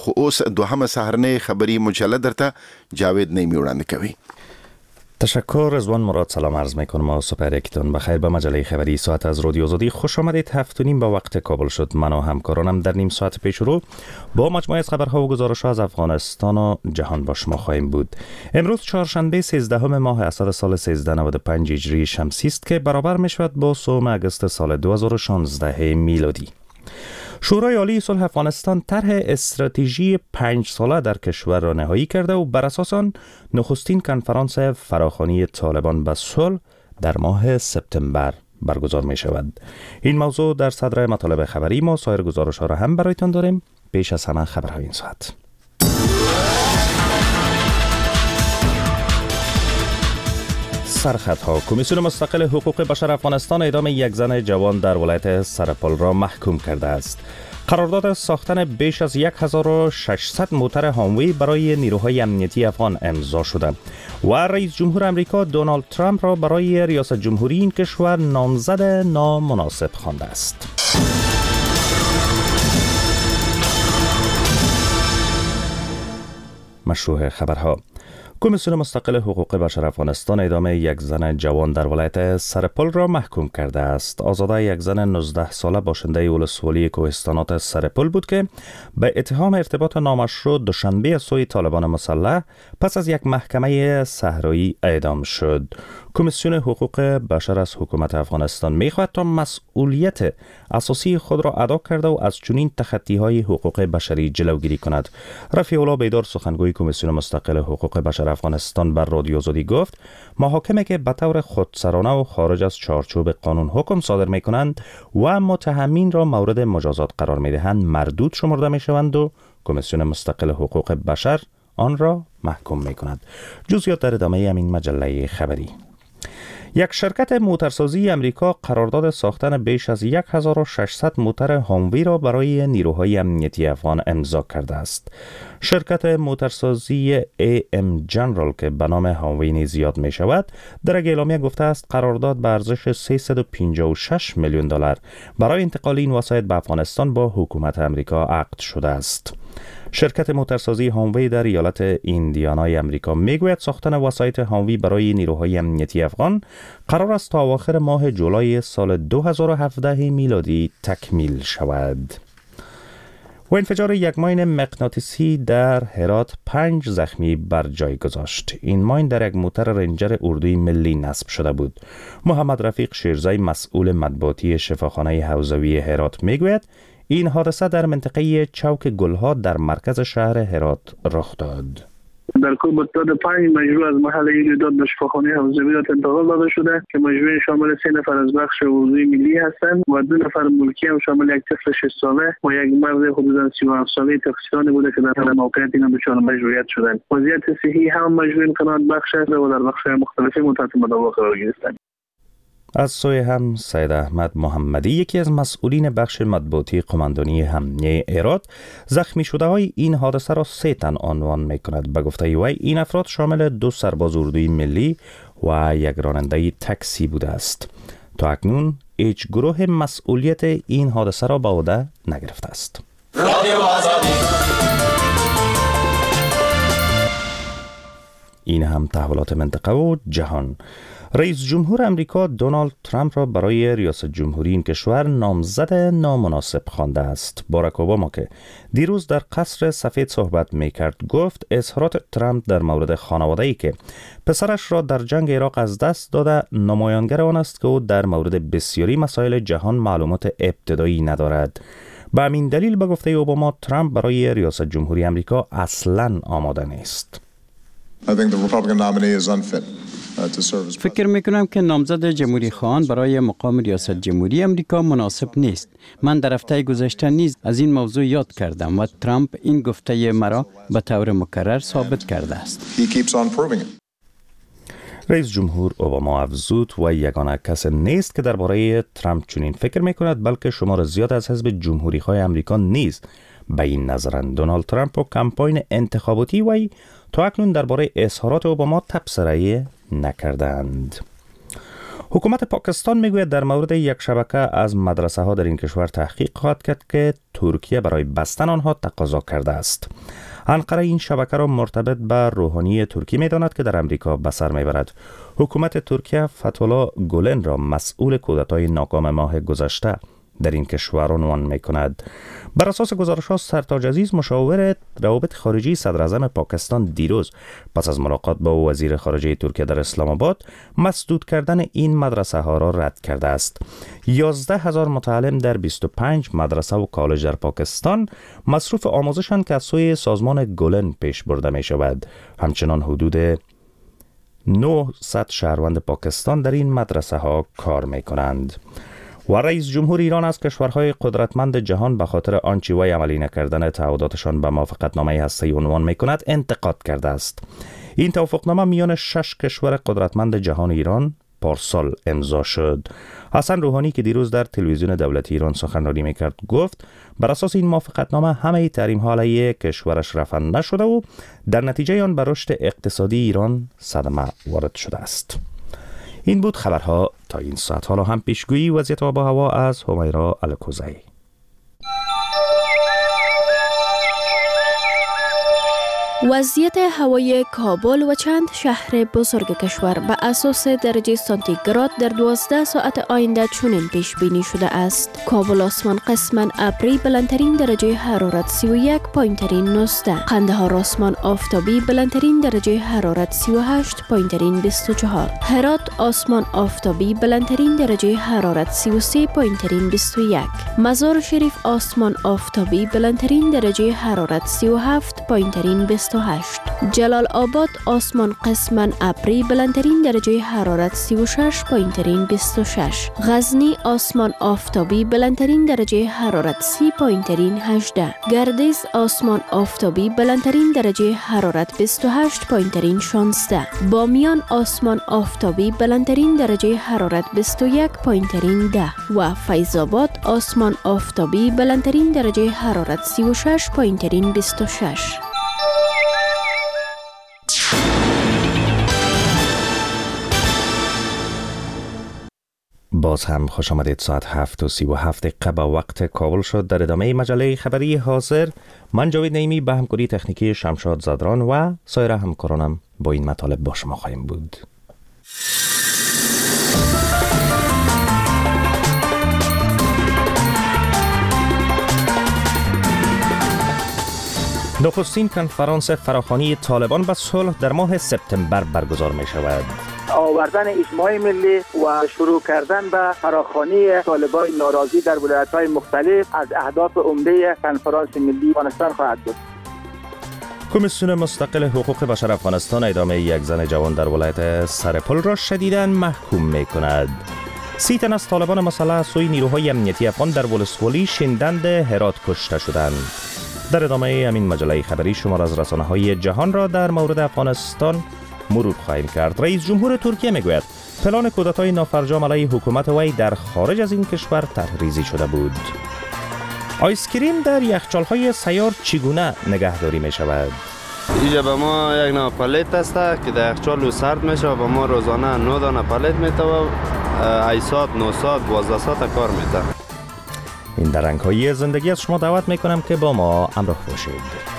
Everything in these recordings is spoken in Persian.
خو اوس دوهمه سهرنه خبری مجله درته جاوید نیمی وړاندې کوي. تشکر رضوان مراد. سلام عرض میکنم و سپر یکتون بخیر. به مجله خبری ساعت از رادیو آزادی خوش آمدید. 7:30 به وقت کابل شد. من و همکارانم در نیم ساعت پیش رو با مجموعه از خبرها و گزارش‌ها از افغانستان و جهان با شما خواهیم بود. امروز چهارشنبه 13 ماه اسد سال 1395 هجری شمسی است که برابر میشود با 3 آگوست سال 2016 میلادی. شورای عالی صلح افغانستان طرح استراتژی 5 ساله در کشور را نهایی کرده و بر اساس آن نخستین کنفرانس فراخوانی طالبان به صلح در ماه سپتامبر برگزار می شود. این موضوع در صدر مطالب خبری ما. سایر گزارش ها را هم برایتان داریم. پیش از همه خبرهای این ساعت. سرخطها. کمیسیون مستقل حقوق بشر افغانستان اعدام یک زن جوان در ولایت سرپل را محکوم کرده است. قرارداد ساختن بیش از 1600 موتر هاموی برای نیروهای امنیتی افغان امضا شده و رئیس جمهور امریکا دونالد ترامپ را برای ریاست جمهوری این کشور نامزد نامناسب خوانده است. مشروع خبرها. کمیسیون مستقل حقوق بشر افغانستان اعدام یک زن جوان در ولایت سرپل را محکوم کرده است. آزاده یک زن 19 ساله باشنده ولسوالی کوهستانات سرپل بود که به اتهام ارتباط نامشروع دوشنبه از سوی طالبان مسلح پس از یک محکمه صحرایی اعدام شد. کمیسیون حقوق بشر از حکومت افغانستان می‌خواهد تا مسئولیت اساسی خود را ادا کرده و از چنین تخطی‌های حقوق بشری جلوگیری کند. رفیع الله بیدار سخنگوی کمیسیون مستقل حقوق بشر افغانستان بر رادیو آزادی گفت محاکمه که به طور خودسرانه و خارج از چارچوب قانون حکم صادر می‌کنند و متهمین را مورد مجازات قرار می‌دهند مردود شمرده می‌شوند و کمیسیون مستقل حقوق بشر آن را محکوم می‌کند. جزئیات در ادامه این مجله خبری. یک شرکت موترسازی امریکا قرارداد ساختن بیش از 1600 موتر هاموی را برای نیروهای امنیتی افغان امضا کرده است. شرکت موترسازی AM جنرال که به نام هاموی نیز یاد می شود در اعلامیه گفته است قرارداد به ارزش 356 میلیون دلار برای انتقال این وسایط به افغانستان با حکومت امریکا عقد شده است. شرکت موترسازی هاموی در ایالت ایندیانای امریکا میگوید ساختن وسایط هاموی برای نیروهای امنیتی افغان قرار است تا اواخر ماه جولای سال 2017 میلادی تکمیل شود. و انفجار یک ماین مغناطیسی در هرات 5 زخمی بر جای گذاشت. این ماین در یک موتر رنجر اردوی ملی نصب شده بود. محمد رفیق شیرزای مسئول مطبوعاتی شفاخانه حوزوی هرات میگوید این حادثه در منطقه چوک گلها در مرکز شهر هرات رخ داد. در کل تعداد 5 مجروح از محل ایجاد به شفاخانه حوزوی انتقال داده شده که مجروحین شامل 3 نفر از بخش حوزوی ملی هستند و 2 نفر ملکی هم شامل یک طفل 6 ساله و یک مرد حدوداً 37 ساله تقصیرانی بوده که در موقعیت اینا دچار مجروحیت شدند. وضعیت صحی هم مجروحین قناعت بخش است و در بخش‌های مختلفی تحت مداوا قرار گرفتند. از سوی هم سید احمد محمدی یکی از مسئولین بخش مطبوعاتی قماندانی امنیه هرات زخمی شده های این حادثه را 3 تن عنوان می کند. به گفته وی این افراد شامل 2 سرباز اردوی ملی و یک راننده تاکسی بوده است. تا اکنون هیچ گروه مسئولیت این حادثه را به عهده نگرفته است. این هم تحولات منطقه و جهان. رئیس جمهور امریکا دونالد ترامپ را برای ریاست جمهوری این کشور نامزد نامناسب خوانده است. باراک اوباما که دیروز در قصر سفید صحبت می‌کرد گفت اظهارات ترامپ در مورد خانواده‌ای که پسرش را در جنگ عراق از دست داده نمایانگر آن است که او در مورد بسیاری مسائل جهان معلومات ابتدایی ندارد. به همین دلیل به گفته اوباما ترامپ برای ریاست جمهوری امریکا اصلاً آماده نیست. فکر میکنم که نامزد جمهوری خواهان برای مقام ریاست جمهوری امریکا مناسب نیست. من در هفته گذشته نیز از این موضوع یاد کردم و ترامپ این گفته مرا به طور مکرر ثابت کرده است. رئیس جمهور اوباما افزود و یگانه کس نیست که درباره ترامپ چنین فکر میکند بلکه شمار زیاد از حزب جمهوری‌خواه امریکا نیز به این نظرند. دونالد ترامپ و کمپاین انتخاباتی وی تا اکنون درباره اظهارات اوباما تبصره نکردند. حکومت پاکستان میگوید در مورد یک شبکه از مدرسه ها در این کشور تحقیق خواهد کرد که ترکیه برای بستن آنها تقاضا کرده است. انقره این شبکه را مرتبط به روحانی ترکی می‌داند که در امریکا به سر می‌برد. حکومت ترکیه فتح‌الله گولن را مسئول کودتای ناکام ماه گذشته در این کشور عنوان می‌کند. بر اساس گزارش‌ها سرتاج عزیز مشاور روابط خارجی صدراعظم پاکستان دیروز پس از ملاقات با وزیر خارجه ترکیه در اسلام آباد مسدود کردن این مدرسه ها را رد کرده است. 11,000 متعلم در 25 مدرسه و کالج در پاکستان مصروف آموزشند که از سوی سازمان گولن پیش برده می شود. همچنان حدود 900 شهروند پاکستان در این مدرسه ها کار می کنند. و رئیس جمهور ایران از کشورهای قدرتمند جهان به خاطر آنچه وی عملی نکردن تعهداتشان به موافقتنامه هسته‌ای عنوان می‌کند انتقاد کرده است. این توافقنامه میان 6 کشور قدرتمند جهان ایران پارسال امضا شد. حسن روحانی که دیروز در تلویزیون دولتی ایران سخنرانی می‌کرد گفت بر اساس این موافقتنامه همه تحریم‌ها علیه کشورش رفع نشده و در نتیجه آن به رشد اقتصادی ایران صدمه وارد شده است. این بود خبرها تا این ساعت. حالا هم پیشگویی وضعیت آب و هوا از همیرا الکوزی. وضعیت هوای کابل و چند شهر بزرگ کشور به اساس درجه سانتیگراد در 12 ساعت آینده چنین پیش بینی شده است. کابل آسمان قسما ابری بلندترین درجه حرارت 31 پایینترین 19. قندهار آسمان آفتابی بلندترین درجه حرارت 38 پایینترین 24. هرات آسمان آفتابی بلندترین درجه حرارت 33 پایینترین 21. مزار شریف آسمان آفتابی بلندترین درجه حرارت 37 پایینترین 28. جلال آباد آسمان قسما ابری بلندترین درجه حرارت 36 پایینترین 26. غزنی آسمان آفتابی بلندترین درجه حرارت 30 پایینترین 18. گردیز آسمان آفتابی بلندترین درجه حرارت 28 پایینترین 16. بامیان آسمان آفتابی بلندترین درجه حرارت 21 پایینترین 10 و فیض آباد آسمان آفتابی بلندترین درجه حرارت 36 پایینترین 26. باز هم خوش آمدید. ساعت 7:37 به وقت کابل شد. در ادامه مجله خبری حاضر من جاوید نعیمی به همکاری تکنیکی شمشاد زادران و سایر همکارانم با این مطالب با شما خواهیم بود. نخستین کنفرانس فراخوانی طالبان به صلح در ماه سپتامبر برگزار می شود. آوردن اجماع ملی و شروع کردن به فراخوانی طالبان ناراضی در ولایت‌های مختلف از اهداف عمده کنفرانس ملی افغانستان خواهد بود. کمیسیون مستقل حقوق بشر افغانستان اعدام یک زن جوان در ولایت سرپل را شدیداً محکوم می کند. 30 تن از طالبان مسلح سوی نیروهای امنیتی افغان در ولسوالی شندند هرات کشته شدند. در ادامه همین مجله خبری شمار از رسانه‌های جهان را در مورد افغانستان مرور خواهیم کرد. رئیس جمهور ترکیه میگوید پلان کودتای نافرجام علیه حکومت وی در خارج از این کشور طرحریزی شده بود. آیسکریم در یخچال‌های سیار چگونه نگهداری می شود؟ اینجا به ما یک نوع پلیت است که در یخچال سرد میشه و به ما روزانه 9 دانه پلیت میده و 8 ساعت 9 ساعت 12 ساعت کار میده. این در رنگ‌های زندگی از شما دعوت میکنم که با ما همراه باشید.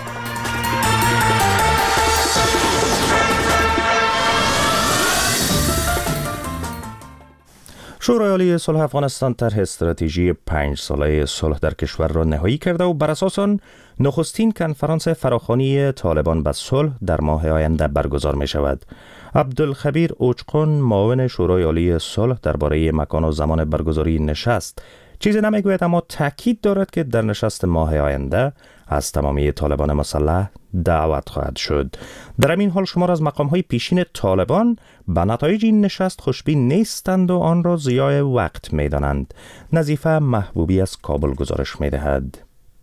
شورای عالی صلح افغانستان طرح استراتژی 5 ساله صلح در کشور را نهایی کرده و بر اساس آن نخستین کنفرانس فراخوانی طالبان به صلح در ماه آینده برگزار می شود. عبدالخبیر اوچقون معاون شورای عالی صلح درباره مکان و زمان برگزاری نشست چیزی نمیگوید، اما تاکید دارد که در نشست ماه آینده از تمامی طالبان مسلح دعوت خواهد شد. در همین حال شمار از مقام‌های پیشین طالبان به نتایج این نشست خوشبین نیستند و آن را ضیاع وقت می‌دانند. نظیفه محبوبی از کابل گزارش می‌دهد.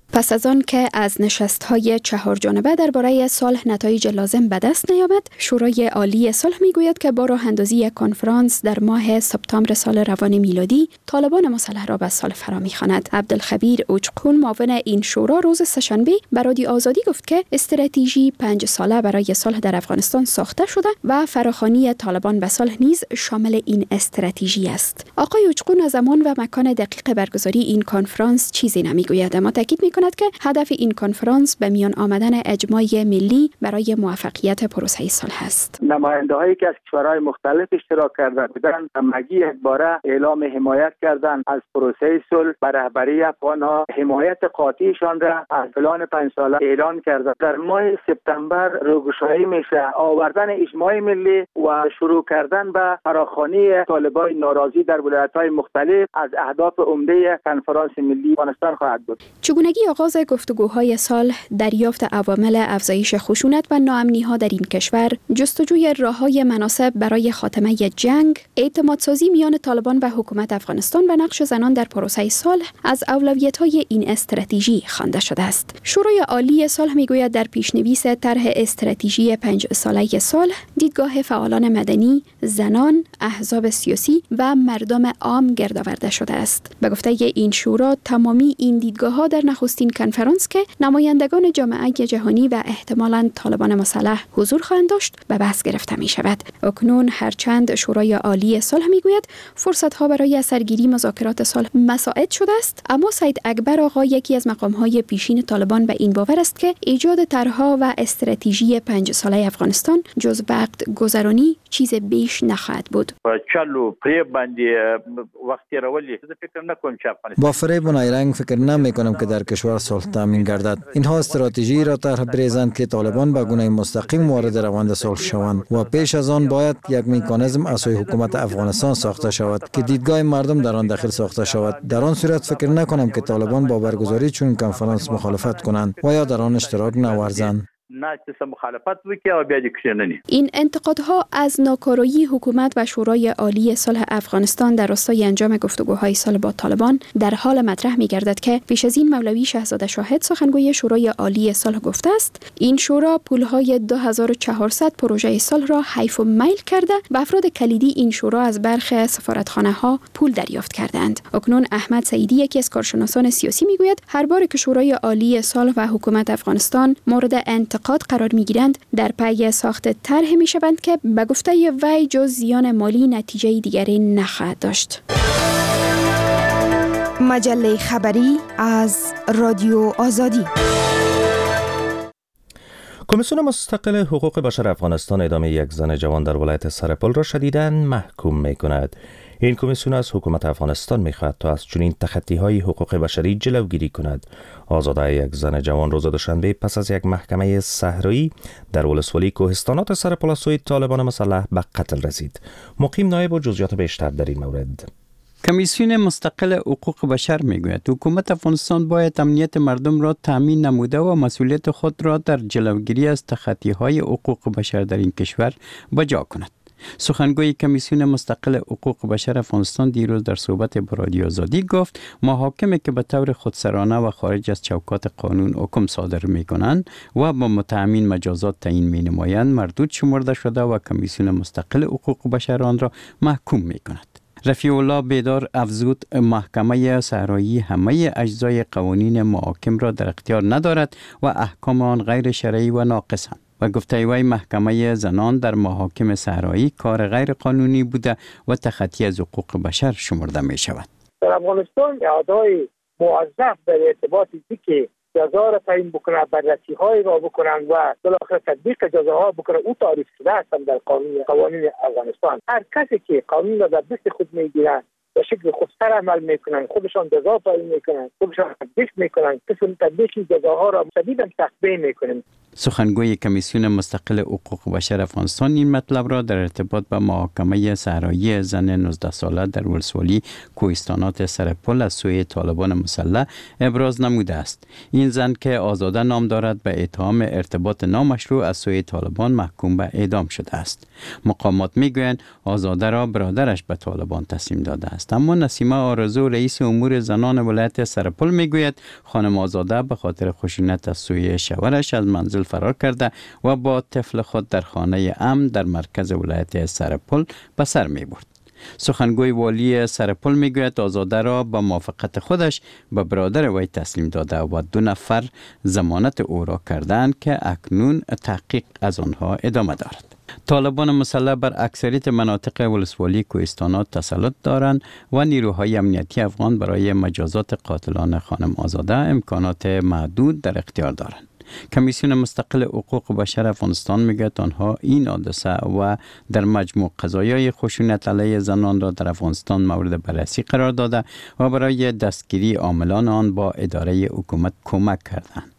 پس از آن که از نشست‌های 4 جانبه درباره صلح نتایج لازم به دست نیامد، شورای عالی صلح میگوید که با راه اندازی یک کنفرانس در ماه سپتامبر سال روان میلادی طالبان مسلح را به صلح فرا می‌خواند. عبدالخبیر اوچقون معاون این شورا روز سه‌شنبه به رادیو آزادی گفت که استراتژی 5 ساله برای صلح در افغانستان ساخته شده و فراخوانی طالبان به صلح نیز شامل این استراتژی است. آقای اوچقون از زمان و مکان دقیق برگزاری این کنفرانس چیزی نمیگوید، اما تاکید می‌کند که هدف این کنفرانس به میان آمدن اجماع ملی برای موفقیت پروسه صلح است. نماینده‌هایی که از کشورهای مختلف اشتراک کرده بودند، همگی یک باره اعلام حمایت کردند از پروسه صلح. به رهبری افغان‌ها حمایت قاطعشان را از پلان 5 ساله اعلان کرده. در ماه سپتامبر روگشایی میشه آوردن اجماع ملی و شروع کردن به فراخوانی طالبان ناراضی در ولایت‌های مختلف از اهداف عمده کنفرانس ملی افغانستان خواهد بود. چگونگی آغاز گفتگوهای صلح، دریافت عوامل افزایش خشونت و ناامنی‌ها در این کشور، جستجوی راه‌های مناسب برای خاتمه جنگ، اعتمادسازی میان طالبان و حکومت افغانستان و نقش زنان در پروسه صلح از اولویت‌های این استراتژی خوانده شده است. شورای عالی صلح میگوید در پیش‌نویس طرح استراتژی 5 ساله صلح، دیدگاه فعالان مدنی، زنان، احزاب سیاسی و مردم عام گردآورده شده است. به گفته این شورا، تمامی این دیدگاه‌ها در نخستین کنفرانس که نمایندگان جامعه جهانی و احتمالاً طالبان مسلح حضور خواهند داشت به بحث گرفته می شود. اکنون هرچند شورای عالی صلح می گوید فرصت‌ها برای اثرگیری مذاکرات صلح مساعد شده است، اما سید اکبر آقا، یکی از مقام‌های پیشین طالبان، به این باور است که ایجاد طرح‌ها و استراتژی 5 ساله افغانستان جز وقت گذرانی چیز بیش نخواهد بود. با فریب و نیرنگ فکر نمی‌کنم که در کشور صلح تامین گردد. اینها استراتژی را طرح بریزند که طالبان به گونه مستقیم وارد روند صلح شوند و پیش از آن باید یک مکانیزم از سوی حکومت افغانستان ساخته شود که دیدگاه مردم در آن داخل ساخته شود. در آن صورت فکر نکنم که طالبان با برگزاری چون کنفرانس مخالفت کنند و یا در آن اشتراک نورزند. این انتقادها از ناکارایی حکومت و شورای عالی صلح افغانستان در راستای انجام گفتگوهای صلح با طالبان در حال مطرح می‌گردد که پیش از این مولوی شهزاده شاهد، سخنگوی شورای عالی صلح، گفته است این شورا پولهای 2400 پروژه صلح را حیف و میل کرده و افراد کلیدی این شورا از برخی سفارتخانه‌ها پول دریافت کردند. اکنون احمد سعیدی، یکی از کارشناسان سیاسی، میگوید هر بار که شورای عالی صلح و حکومت افغانستان مورد انتقاد قرار میگیرند، در پی ساخت طرح میشوند که به گفته وی جز زیان مالی نتیجه دیگری نخواهد داشت. مجله خبری از رادیو آزادی. کمیسیون مستقل حقوق بشر افغانستان ادامه یک زن جوان در ولایت سرپل را شدیداً محکوم می کند. این کمیسیون از حکومت افغانستان می خواهد تا از چنین تخطی‌های حقوق بشری جلوگیری کند. آزادی یک زن جوان روز دوشنبه پس از یک محکمه صحرایی در ولسوالی کوهستانات سرپل از سوی طالبان مسلح به قتل رسید. مقیم نایب و جزئیات بیشتر در این مورد. کمیسیون مستقل حقوق بشر میگوید حکومت افغانستان باید امنیت مردم را تامین نموده و مسئولیت خود را در جلوگیری از تخطی‌های حقوق بشر در این کشور بجا کند. سخنگوی کمیسیون مستقل حقوق بشر افغانستان دیروز در صحبت با رادیو آزادی گفت محاکمی که به طور خودسرانه و خارج از چوکات قانون حکم صادر می‌کنند و با متهمین مجازات تعیین می‌نمایند مردود شمرده شده و کمیسیون مستقل حقوق بشر آن را محکوم می‌کند. رفیع الله بیدار افزود محکمه صحرایی همه اجزای قوانین محاکم را در اختیار ندارد و احکام آن غیر شرعی و ناقصند و گفته وی محکمه زنان در محاکم صحرایی کار غیر قانونی بوده و تخطی از حقوق بشر شمرده می شود. در افغانستان اعضای موظف در ارتباط که جزا را تعیین بکنند، بررسی‌های را بکنند و بالاخره تطبیق جزاها بکنند، او تعریف شده هستند در قوانین افغانستان. هر کسی که قانون را در دست خود میگیرند به شکل خودسر عمل میکنند، خودشان جزا تعیین میکنند، خودشان تطبیق میکنند، قسم تطبیق جزاها را شدیداً تخفیف میکنند. سخنگوی کمیسیون مستقل حقوق بشر افغانستان این مطلب را در ارتباط با محاکمه صحرایی زن 19 ساله در ولسوالی کوهستانات سرپل از سوی طالبان مسلح ابراز نموده است. این زن که آزاده نام دارد به اتهام ارتباط نامشروع از سوی طالبان محکوم به اعدام شده است. مقامات میگویند آزاده را برادرش به طالبان تسلیم داده است. اما نسیمه آرزو رئیس امور زنان ولایت سرپل میگوید خانم آزاده به خاطر خشونت از سوی شوهرش از منزل فرار کرده و با طفل خود در خانه امن در مرکز ولایت سرپل به سر می برد. سخنگوی والی سرپل میگوید آزاده را با موافقت خودش به برادر وی تسلیم داده و 2 نفر ضمانت او را کردند که اکنون تحقیق از آنها ادامه دارد. طالبان مسلح بر اکثریت مناطق ولسوالی کوهستانات تسلط دارند و نیروهای امنیتی افغان برای مجازات قاتلان خانم آزاده امکانات محدود در اختیار دارند. کمیسیون مستقل حقوق بشر افغانستان میگوید آنها این حادثه و در مجموع قضایای خشونت علیه زنان را در افغانستان مورد بررسی قرار داده و برای دستگیری عاملان آن با اداره حکومت کمک کردند.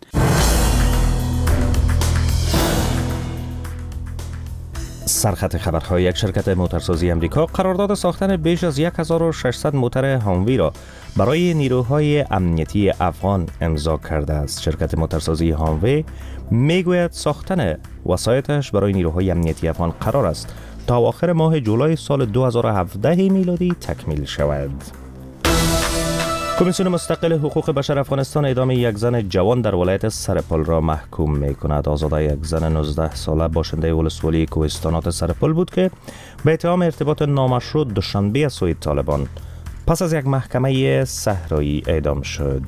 سرخط خبرهای یک شرکت موتورسازی امریکا قرارداد ساختن بیش از 1600 موتر هاموی را برای نیروهای امنیتی افغان امضا کرده است. شرکت موتورسازی هاموی میگوید ساختن وسایطش برای نیروهای امنیتی افغان قرار است تا آخر ماه جولای سال 2017 میلادی تکمیل شود. کمیسیون مستقل حقوق بشر افغانستان اعدام یک زن جوان در ولایت سرپل را محکوم می کند. آزاده یک زن 19 ساله باشنده ولسوالی کوهستانات سرپل بود که به اتهام ارتباط نامشروع دوشنبه از سوی طالبان پس از یک محکمه صحرایی اعدام شد.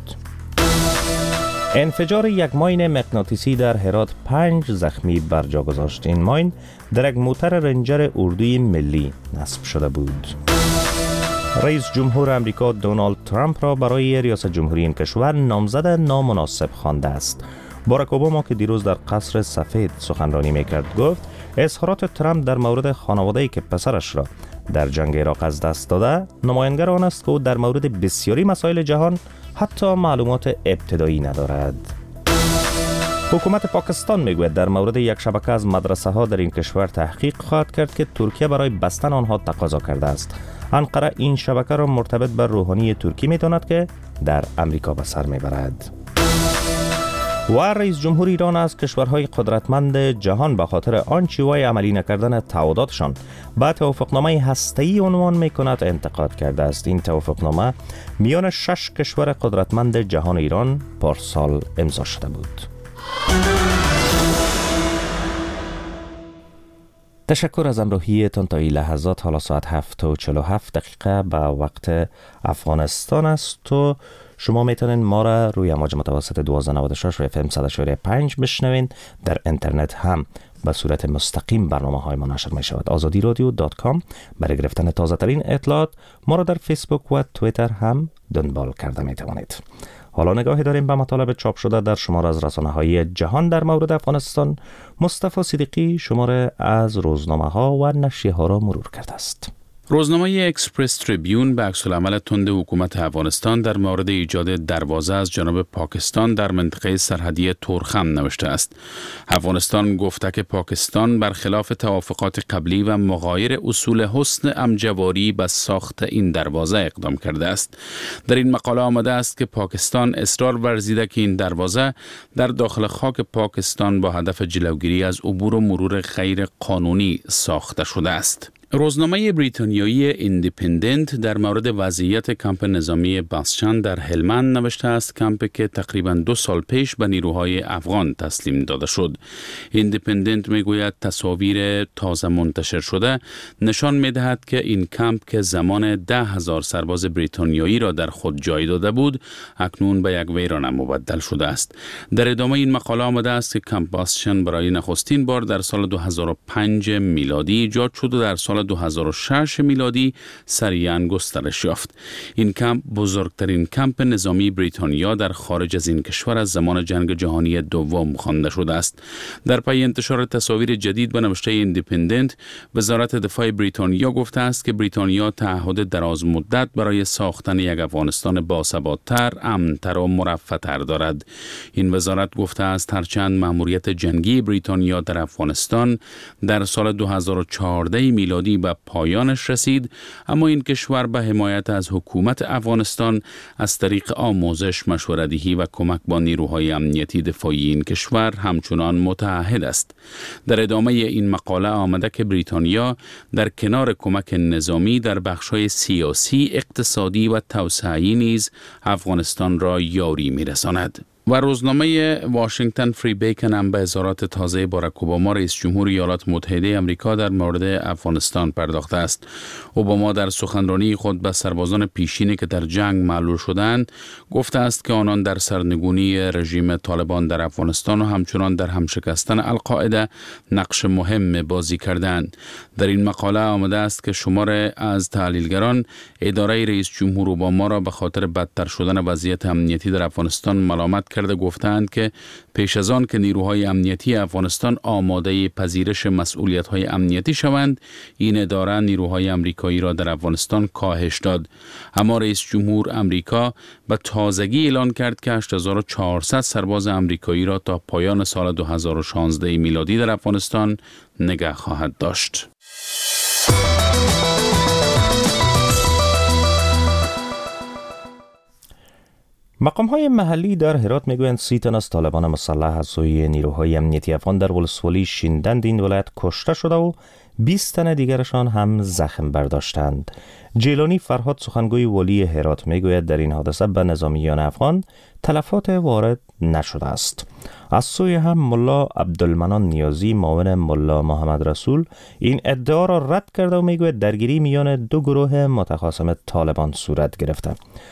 انفجار یک ماین مغناطیسی در هرات 5 زخمی بر جا گذاشت. این ماین در یک موتر رنجر اردوی ملی نصب شده بود. رئیس جمهور امریکا دونالد ترامپ را برای ریاست جمهوری این کشور نامزد نامناسب خوانده است. باراک اوباما که دیروز در قصر سفید سخنرانی میکرد گفت اظهارات ترامپ در مورد خانواده‌ای که پسرش را در جنگ عراق از دست داده نمایانگر آن است که او در مورد بسیاری مسائل جهان حتی معلومات ابتدایی ندارد. حکومت پاکستان میگوید در مورد یک شبکه از مدرسه ها در این کشور تحقیق خواهد کرد که ترکیه برای بستن آنها تقاضا کرده است. انقره این شبکه را مرتبط به روحانی ترکی می‌داند که در امریکا به سر میبرد. و رئیس جمهور ایران از کشورهای قدرتمند جهان به خاطر آنچه وی عملی نکردن تعهداتشان به توافقنامه هسته‌ای عنوان می‌کند انتقاد کرده است. این توافقنامه میان 6 کشور قدرتمند جهان ایران پارسال امضا شده بود. تشکر از همراهیتان تا این لحظات. حالا ساعت 7:47 به وقت افغانستان است و شما میتونین ما را روی امواج متوسط 1296 و FM 100.5 بشنوین. در اینترنت هم به صورت مستقیم برنامه های ما نشر می شود. azadiradio.com. برای گرفتن تازه ترین اطلاعات ما را در فیسبوک و تویتر هم دنبال کرده می توانید. حالا نگاهی داریم به مطالب چاپ شده در شماره از رسانه‌های جهان در مورد افغانستان. مصطفی صدیقی شماره از روزنامه‌ها و نشریه‌ها را مرور کرده است. روزنامه اکسپرس تریبیون به عکس‌العمل تند حکومت افغانستان در مورد ایجاد دروازه از جانب پاکستان در منطقه سرحدی تورخم نوشته است. افغانستان گفته که پاکستان برخلاف توافقات قبلی و مغایر اصول حسن امجواری به ساخت این دروازه اقدام کرده است. در این مقاله آمده است که پاکستان اصرار ورزیده که این دروازه در داخل خاک پاکستان با هدف جلوگیری از عبور و مرور غیر قانونی ساخته شده است. روزنامه بریتانیایی ایندیپندنت در مورد وضعیت کمپ نظامی باسچان در هلمند نوشته است کمپی که تقریباً 2 سال پیش به نیروهای افغان تسلیم داده شد. ایندیپندنت میگوید تصاویر تازه منتشر شده نشان میدهد که این کمپ که زمان 10,000 سرباز بریتانیایی را در خود جای داده بود اکنون به یک ویرانه مبدل شده است. در ادامه این مقاله آمده است که کمپ باسچان برای نخستین بار در سال 2005 میلادی ایجاد شد و در سال سال 2006 میلادی سریعاً گسترش یافت. این کمپ بزرگترین کمپ نظامی بریتانیا در خارج از این کشور از زمان جنگ جهانی دوم خوانده شده است. در پی انتشار تصاویر جدید به نوشته ایندیپندنت، وزارت دفاع بریتانیا گفته است که بریتانیا تعهد دراز مدت برای ساختن یک افغانستان باثبات‌تر، امن‌تر و مرفه‌تر دارد. این وزارت گفته است هرچند مأموریت جنگی بریتانیا در افغانستان در سال 2014 میلادی به پایانش رسید، اما این کشور به حمایت از حکومت افغانستان از طریق آموزش، مشوره‌دهی و کمک با نیروهای امنیتی دفاعی این کشور همچنان متعهد است. در ادامه این مقاله آمده که بریتانیا در کنار کمک نظامی در بخش‌های سیاسی، اقتصادی و توسعه‌ای نیز افغانستان را یاری می‌رساند. و روزنامه واشنگتن فری بیکن هم به اظهارات تازه باراک اوباما رئیس جمهور ایالات متحده آمریکا در مورد افغانستان پرداخته است. اوباما در سخنرانی خود به سربازان پیشینی که در جنگ معلول شدند گفته است که آنان در سرنگونی رژیم طالبان در افغانستان و همچنان در همشکستن القاعده نقش مهم بازی کردند. در این مقاله آمده است که شمار از تحلیلگران اداره رئیس جمهور اوباما را به خاطر بدتر شدن وضعیت امنیتی در افغانستان ملامت کرده گفتند که پیش از آن که نیروهای امنیتی افغانستان آماده پذیرش مسئولیت‌های امنیتی شوند، این اداره نیروهای آمریکایی را در افغانستان کاهش داد. اما رئیس جمهور آمریکا به تازگی اعلان کرد که 8400 سرباز آمریکایی را تا پایان سال 2016 میلادی در افغانستان نگه خواهد داشت. مقام‌های محلی در هرات میگویند 30 تن از طالبان مسلح از سوی نیروهای امنیتی افغان در ولسوالی شیندند این ولایت کشته شده و 20 تن دیگرشان هم زخم برداشتند. جیلانی فرهاد سخنگوی ولی هرات میگوید در این حادثه به نظامیان افغان تلفات وارد نشده است. از سوی هم ملا عبدالمنان نیازی معاون ملا محمد رسول این ادعا را رد کرده و میگوید درگیری میان دو گروه متخاصم طالبان صورت گرفته.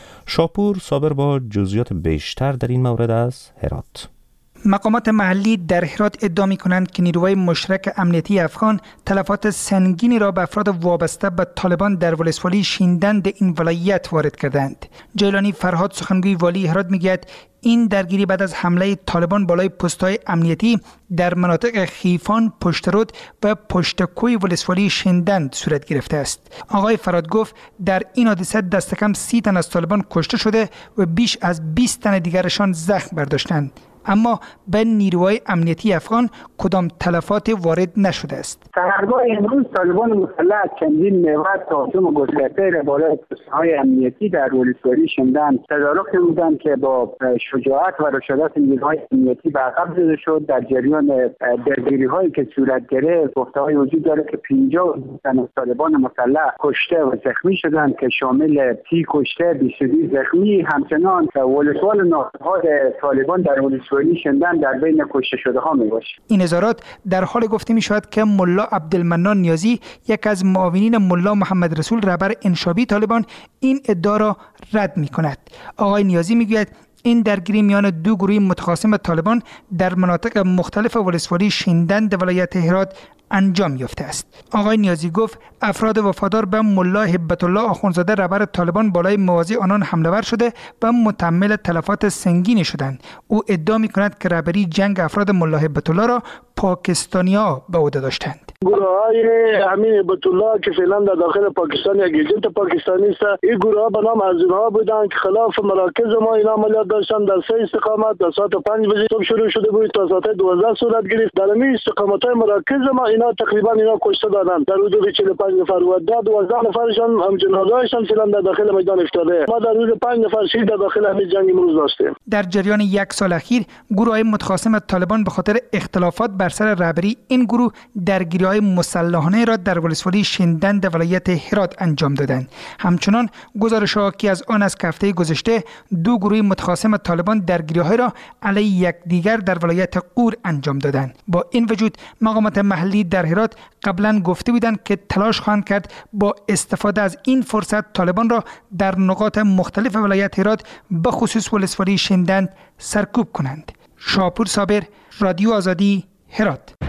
شاپور صابر با جزئیات بیشتر در این مورد از هرات. مقامات محلی در هرات ادعا می‌کنند که نیروهای مشترک امنیتی افغان تلفات سنگینی را به افراد وابسته به طالبان در ولسوالی شیندند این ولایت وارد کردند. جیلانی فرهاد سخنگوی والی هرات میگوید این درگیری بعد از حمله طالبان بالای پست‌های امنیتی در مناطق خیفان، پشترود و پشتکوی ولسوالی شیندند صورت گرفته است. آقای فرهاد گفت در این حادثه دست کم 30 تن از طالبان کشته شده و بیش از 20 تن دیگرشان زخم برداشتند. اما به نیروهای امنیتی افغان کدام تلفات وارد نشده است. سحرگاه امروز طالبان مسلح چندین محور تهاجم گسترده را بالای پست‌های امنیتی در ولسوالی شیندند تدارک نمودند که با شجاعت و رشادت نیروهای امنیتی به عقب زده شد. در جریان درگیری‌هایی که صورت گرفت گفته‌های وجود دارد که 50 تن از طالبان مسلح کشته و زخمی شدند که شامل 30 کشته 22 زخمی. همچنان ولسوال ناهاد طالبان در ولسوالی شیندن در بین کشته شده ها می باشه. این اظهارات در حال گفته می شود که ملا عبدالمنان نیازی یک از معاونین ملا محمد رسول رهبر انشابی طالبان این ادعا را رد می کند. آقای نیازی می گوید این درگیری میان دو گروه متخاصم طالبان در مناطق مختلف ولسوالی شیندند ولایت هرات انجام یافته است. آقای نیازی گفت افراد وفادار به ملا هبت الله آخوندزاده رهبر طالبان بالای موازی آنان حمله ور شده و متحمل تلفات سنگینی شدند. او ادعا می‌کند که رهبری جنگ افراد ملا هبت الله را پاکستانی‌ها به عهده داشتند. گروه‌های امین هبت الله که فعلا در داخل پاکستان یک ایجنت پاکستانی است، این گروه‌ها به نام از اینها بودند که خلاف مراکز ما اینا عملیات داشتن. در 3 استقامت در ساعت 5 بجه صبح شروع شده بود تا ساعت 12 صورت گرفت. در این استقامت‌های مراکز ما اینا تقریبا کشته دادند. در حدود 45 نفر و 12 نفرشان هم جنازه‌هاشان فعلا در داخل میدان افتاده. ما در روز 5 نفر شهید در داخل همین جنگ امروز داشتیم. در جریان یک سال اخیر گروه‌های متخاصم طالبان به خاطر اختلافات بر سر رهبری این گروه درگیری‌های مسلحانه را در ولسوالی شیندند ولایت هرات انجام دادند. همچنان گزارش‌ها که از آن از هفته گذشته دو گروه متخاصم طالبان درگیری‌های را علیه یکدیگر در ولایت غور انجام دادند. با این وجود مقامات محلی در هرات قبلا گفته بودند که تلاش خواهند کرد با استفاده از این فرصت طالبان را در نقاط مختلف ولایت هرات به خصوص ولسوالی شیندند سرکوب کنند. شاپور صابر، رادیو آزادی، هرات.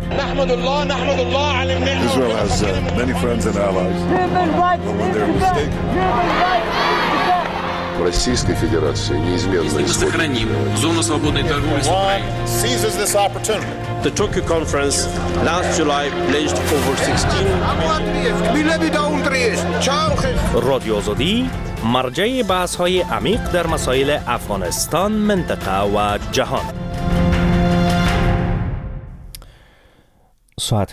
نحمد الله على النعمة. Israel has many friends and allies. When they're mistaken. Российской Федерации неизменно Если мы сохраним зону свободной торговли с Украиной. Seizes this opportunity. The Tokyo conference last July pledged over 16. رادیو آزادی مرجع بحث‌های عمیق در مسائل افغانستان، منطقه و جهان. ساعت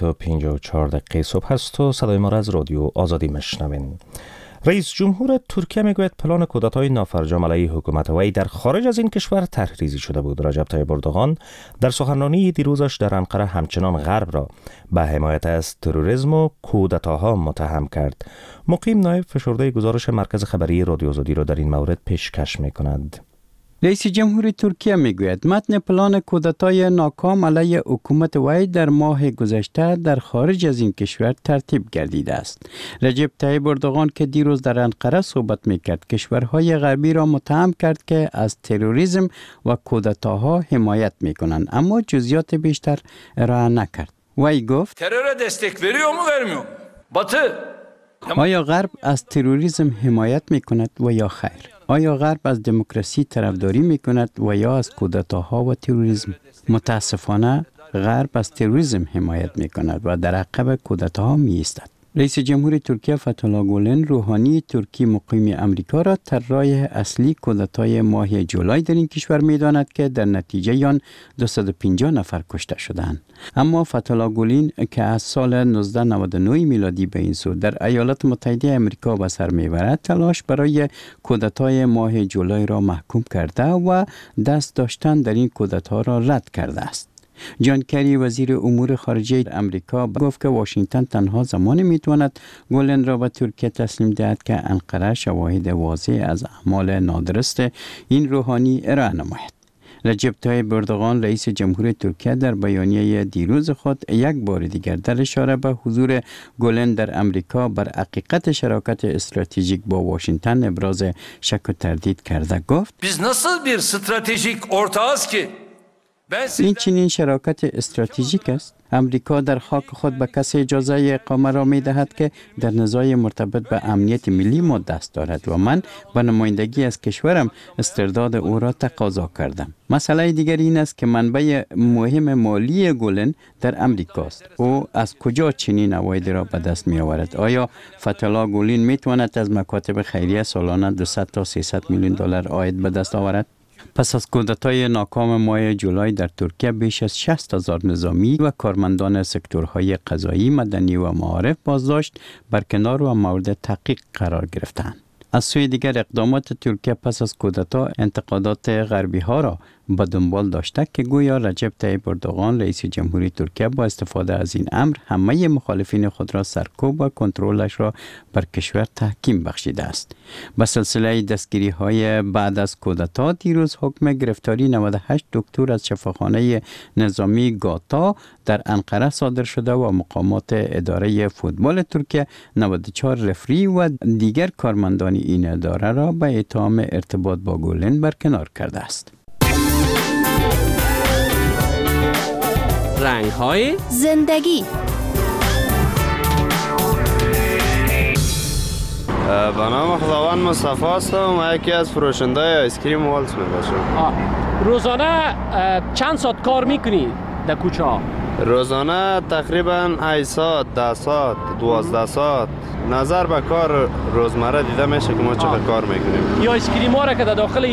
7:54 صبح است و صدای ما را از رادیو آزادی میشنوین. رئیس جمهور ترکیه میگوید پلان کودتای نافرجام علیه حکومت وی در خارج از این کشور طرح‌ریزی شده بود. رجب طیب اردوغان در سخنرانی دیروزش در انقره همچنان غرب را به حمایت از تروریسم و کودتاها متهم کرد. مقیم نایب فشرده گزارش مرکز خبری رادیو آزادی را در این مورد پیشکش می‌کند. رئیس جمهور ترکیه میگوید متن پلان کودتای ناکام علیه حکومت وی در ماه گذشته در خارج از این کشور ترتیب گردیده است. رجب طیب اردوغان که دیروز در انقره صحبت میکرد کشورهای غربی را متهم کرد که از تروریسم و کودتاها حمایت میکنند، اما جزئیات بیشتر ارائه نکرد. وی گفت ترور دستک veriyor mu vermiyor؟ batı آیا غرب از تروریسم حمایت میکند و یا خیر؟ آیا غرب از دموکراسی طرفداری میکند و یا از کودتاها و تروریسم؟ متاسفانه غرب از تروریسم حمایت میکند و در عقب کودتاها میایستد. رئیس جمهور ترکیه فتح‌الله گولن روحانی ترکی مقیم امریکا را طراح اصلی کودتای ماه جولای در این کشور می‌داند که در نتیجه آن 250 نفر کشته شدند. اما فتح‌الله گولن که از سال 1999 میلادی به این سو در ایالات متحده امریکا به سر میبرد تلاش برای کودتای ماه جولای را محکوم کرده و دست داشتن در این کودتا را رد کرده است. جان کری وزیر امور خارجه امریکا گفت که واشنگتن تنها زمانی میتواند گولن را به ترکیه تسلیم دهد که انقره شواهد واضح از اعمال نادرست این روحانی ارائه نماید. رجب طیب اردوغان رئیس جمهور ترکیه در بیانیه دیروز خود یک بار دیگر در اشاره به حضور گولن در امریکا بر حقیقت شراکت استراتژیک با واشنگتن ابراز شک و تردید کرده گفت biz nasıl bir stratejik ortağız ki این چنین شراکت استراتژیک است. امریکا در خاک خود به کسی اجازه اقامه را می دهد که در نزاع مرتبط به امنیت ملی ما دست دارد و من به نمایندگی از کشورم استرداد او را تقاضا کردم. مسئله دیگر این است که منبع مهم مالی گولن در امریکا است. او از کجا چنین عواید را به دست می آورد؟ آیا فتح‌الله گولن می تواند از مکاتب خیریه سالانه 200 تا 300 میلیون دلار عاید به دست آورد؟ پس از کودتای ناکام ماه جولای در ترکیه بیش از 60,000 نظامی و کارمندان سکتورهای قضایی، مدنی و معارف بازداشت، برکنار و مورد تحقیق قرار گرفتند. از سوی دیگر اقدامات ترکیه پس از کودتا انتقادات غربی ها را به دنبال داشته که گویا رجب طیب اردوغان رئیس جمهوری ترکیه با استفاده از این امر همه مخالفین خود را سرکوب و کنترلش را بر کشور تحکیم بخشیده است. به سلسله دستگیری های بعد از کودتا دیروز حکم گرفتاری 98 دکتر از شفاخانه نظامی گاتا در انقره صادر شده و مقامات اداره فوتبال ترکیه 94 رفری و دیگر کارمندان این اداره را به اتهام ارتباط با گولن برکنار کرده است. رنگ‌های زندگی. به نام خداوند مصطفی هستم. من یکی از فروشنده آیسکریم والس میباشم. روزانه چند ساعت کار میکنی در کوچه ها؟ روزانه تقریبا 8 ساعت، 10 ساعت، 12 ساعت. نظر به کار روزمره دیده میشه که ما چقدر کار میکنیم. یا آیسکریم ها را که در داخل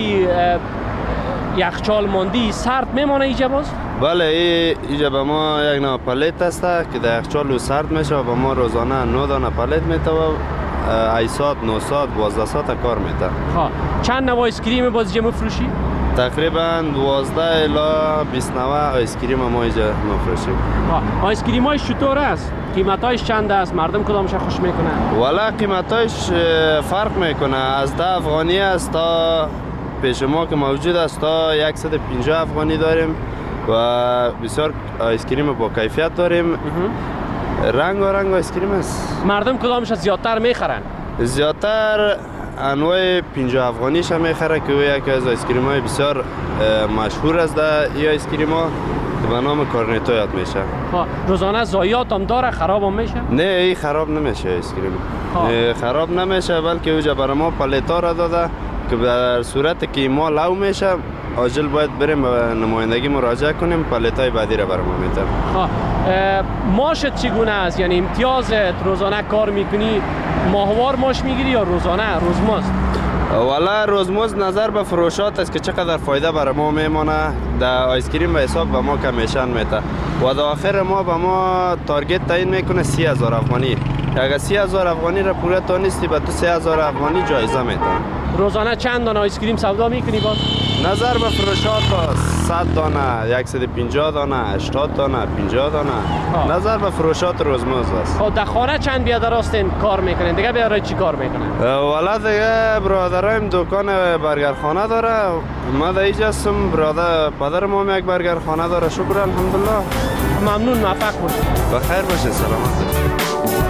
یخچال ماندی سرد میمانه اینجا باز؟ بله، اینجا به ما یک نوع پلیت است که در یخچال سرد میشه و به ما روزانه 9 دانه پلیت میته و 8 ساعت، 9 ساعت، 12 ساعت کار میته. چند نوع آیسکریم باز اینجا میفروشی؟ تقریبا 12 الی 20 نوع آیسکریم ما اینجا میفروشیم. آیسکریم هایش چطور است؟ قیمتایش چند است؟ مردم کدامش خوش میکنه؟ والا قیمتایش فرق میکنه، از 10 افغانی است تا پیش ما که موجود است تا 150 افغانی داریم و بسیار آیسکریم با کیفیت داریم. رنگ آیسکریم است. مردم کدامش زیادتر میخرن؟ زیادتر انواع 50 افغانیش هم میخره که یکی از آیسکریم های بسیار مشهور است. این آیسکریم ها به نام کارنیتو یاد میشه. روزانه ضایعات هم داره، خراب هم میشه؟ نه این خراب نمیشه اسکریم. خراب نمیشه بلکه اوجا برای ما پلیتا را داده که در صورت که ما لو میشه عاجل باید بریم به نمایندگی مراجعه کنیم، پلیتای بعدی را برای ما میتن. ماشت چگونه است؟ یعنی امتیازت روزانه کار میکنی ماهوار ماش میگیری یا روزانه روزمزد؟ والا روزمزد نظر به فروشات است که چقدر فایده برای ما میمانه. در آیسکریم به حساب به ما کمیشن میته و در آخر ما به ما تارگت تعیین میکنه 30,000 افغانی. اگر 30,000 افغانی را پوره تانستی به تو 3,000 افغانی جایزه میته. روزانه چند دانه آیسکریم سودا میکنی باز؟ نظر به فروشات 100 دانه، 150 دانه، 80 دانه، 50 دانه. نظر به فروشات روزمزد است. خب در خانه چند برادر هستین کار میکنین؟ دیگه برادر چی کار میکنن؟ والا دیگه برادرایم دکان برگرخانه داره. ما در اینجا هستم. برادر پدر ما یک برگرخانه داره. شکر الحمدلله. ممنون، موفق باشید. بخیر باشید، سلامت باشید.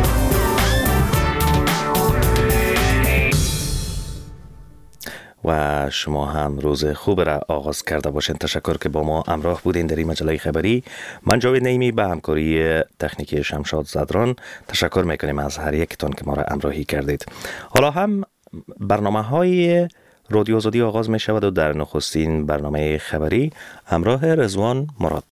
و شما هم روز خوب را آغاز کرده باشین. تشکر که با ما همراه بودین در این مجله خبری. من جاوید نعیمی به همکاری تکنیکی شمشاد زدران تشکر میکنیم از هر یکتون که ما را همراهی کردید. حالا هم برنامه های رادیو آزادی آغاز می شود و در نخستین برنامه خبری همراه رضوان مراد.